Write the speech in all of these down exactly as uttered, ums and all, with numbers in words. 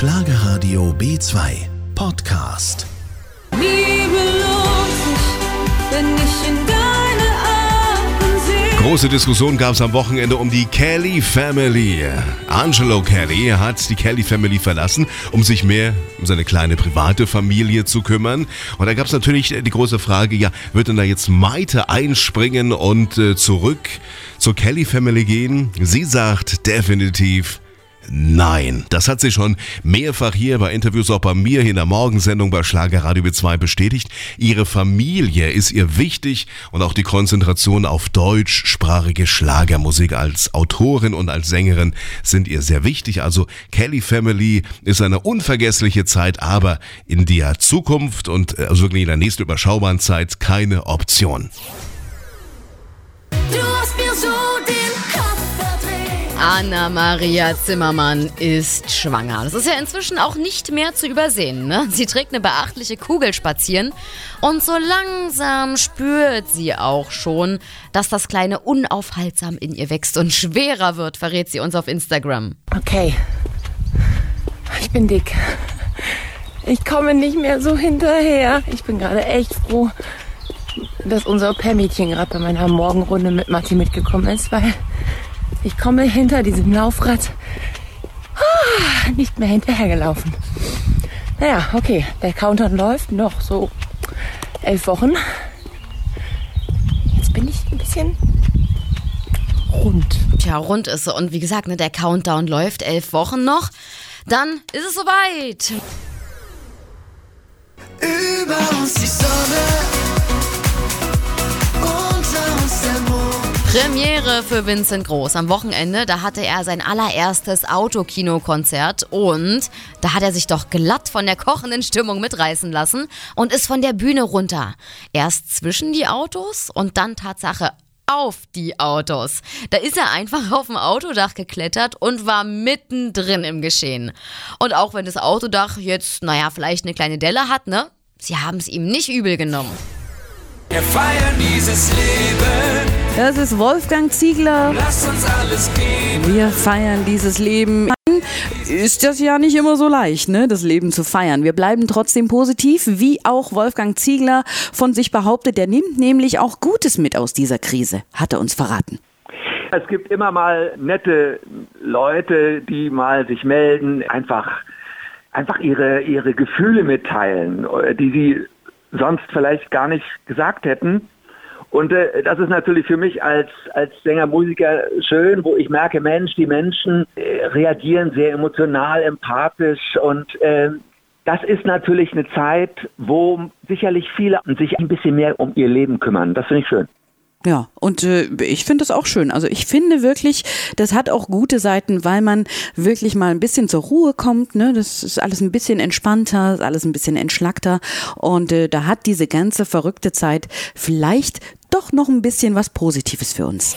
Schlagerradio B zwei Podcast. Liebe lohnt sich, wenn ich in deine Augen sehe. Große Diskussion gab es am Wochenende um die Kelly Family. Angelo Kelly hat die Kelly Family verlassen, um sich mehr um seine kleine private Familie zu kümmern. Und da gab es natürlich die große Frage, ja, wird denn da jetzt Maite einspringen und äh, zurück zur Kelly Family gehen? Sie sagt definitiv nein. Das hat sie schon mehrfach hier bei Interviews, auch bei mir hier in der Morgensendung bei Schlagerradio B zwei bestätigt. Ihre Familie ist ihr wichtig und auch die Konzentration auf deutschsprachige Schlagermusik als Autorin und als Sängerin sind ihr sehr wichtig. Also Kelly Family ist eine unvergessliche Zeit, aber in der Zukunft und also wirklich in der nächsten überschaubaren Zeit keine Option. Du hast mir so den Kopf verdreht. Anna-Maria Zimmermann ist schwanger. Das ist ja inzwischen auch nicht mehr zu übersehen, ne? Sie trägt eine beachtliche Kugel spazieren und so langsam spürt sie auch schon, dass das Kleine unaufhaltsam in ihr wächst und schwerer wird, verrät sie uns auf Instagram. Okay, ich bin dick. Ich komme nicht mehr so hinterher. Ich bin gerade echt froh, dass unser Au-pair-Mädchen gerade bei meiner Morgenrunde mit Matti mitgekommen ist, weil ich komme hinter diesem Laufrad ah, nicht mehr hinterhergelaufen. Naja, okay, der Countdown läuft noch so elf Wochen. Jetzt bin ich ein bisschen rund. Tja, rund ist sie. Und wie gesagt, ne, der Countdown läuft elf Wochen noch. Dann ist es soweit. Über uns die Sonne, unter uns der Mond. Premiere für Vincent Groß. Am Wochenende, da hatte er sein allererstes Autokinokonzert und da hat er sich doch glatt von der kochenden Stimmung mitreißen lassen und ist von der Bühne runter. Erst zwischen die Autos und dann Tatsache auf die Autos. Da ist er einfach auf dem Autodach geklettert und war mittendrin im Geschehen. Und auch wenn das Autodach jetzt, naja, vielleicht eine kleine Delle hat, ne? Sie haben es ihm nicht übel genommen. Wir feiern dieses Leben, Das ist Wolfgang Ziegler. lass uns alles geben. Wir feiern dieses Leben. Ist das ja nicht immer so leicht, ne, das Leben zu feiern. Wir bleiben trotzdem positiv, wie auch Wolfgang Ziegler von sich behauptet. Der nimmt nämlich auch Gutes mit aus dieser Krise, hat er uns verraten. Es gibt immer mal nette Leute, die mal sich melden, einfach, einfach ihre, ihre Gefühle mitteilen, die sie sonst vielleicht gar nicht gesagt hätten. Und äh, das ist natürlich für mich als, als Sänger, Musiker schön, wo ich merke, Mensch, die Menschen äh, reagieren sehr emotional, empathisch und äh, das ist natürlich eine Zeit, wo sicherlich viele sich ein bisschen mehr um ihr Leben kümmern. Das finde ich schön. Ja, und äh, ich finde das auch schön. Also ich finde wirklich, das hat auch gute Seiten, weil man wirklich mal ein bisschen zur Ruhe kommt. Ne? Das ist alles ein bisschen entspannter, ist alles ein bisschen entschlackter. Und äh, da hat diese ganze verrückte Zeit vielleicht doch noch ein bisschen was Positives für uns.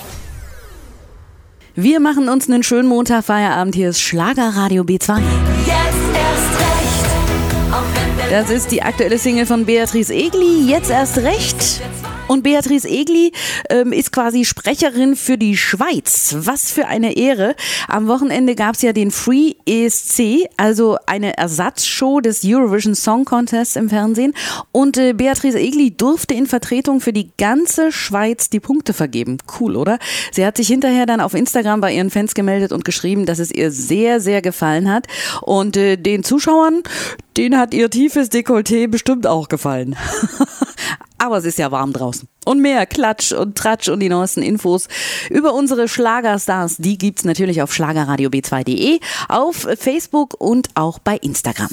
Wir machen uns einen schönen Montagfeierabend. Hier ist Schlagerradio B zwei. Jetzt erst recht, auch wenn der Das ist die aktuelle Single von Beatrice Egli, Jetzt erst recht. Und Beatrice Egli ähm, ist quasi Sprecherin für die Schweiz. Was für eine Ehre. Am Wochenende gab es ja den Free E S C, also eine Ersatzshow des Eurovision Song Contest im Fernsehen. Und äh, Beatrice Egli durfte in Vertretung für die ganze Schweiz die Punkte vergeben. Cool, oder? Sie hat sich hinterher dann auf Instagram bei ihren Fans gemeldet und geschrieben, dass es ihr sehr, sehr gefallen hat. Und äh, den Zuschauern, denen hat ihr tiefes Dekolleté bestimmt auch gefallen. Aber es ist ja warm draußen. Und mehr Klatsch und Tratsch und die neuesten Infos über unsere Schlagerstars, die gibt's natürlich auf schlagerradio b zwei punkt de, auf Facebook und auch bei Instagram.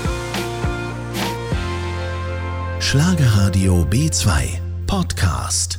Schlagerradio B zwei Podcast.